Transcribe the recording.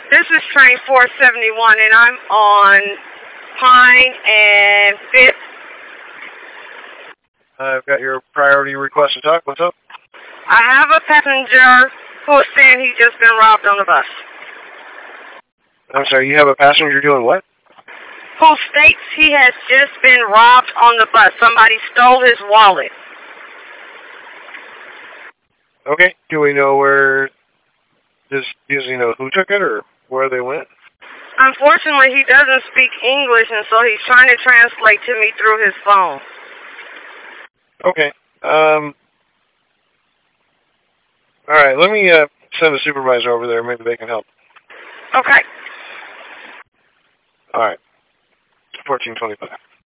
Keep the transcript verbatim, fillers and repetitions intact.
This is train four seventy-one, and I'm on Pine and Fifth. I've got your priority request to talk. What's up? I have a passenger who's saying he's just been robbed on the bus. I'm sorry, you have a passenger doing what? Who states he has just been robbed on the bus. Somebody stole his wallet. Okay. Do we know where, does, does he know who took it or where they went? Unfortunately, he doesn't speak English, and so he's trying to translate to me through his phone. Okay. Um. All right. Let me uh, send a supervisor over there. Maybe they can help. Okay. All right. fourteen twenty-five.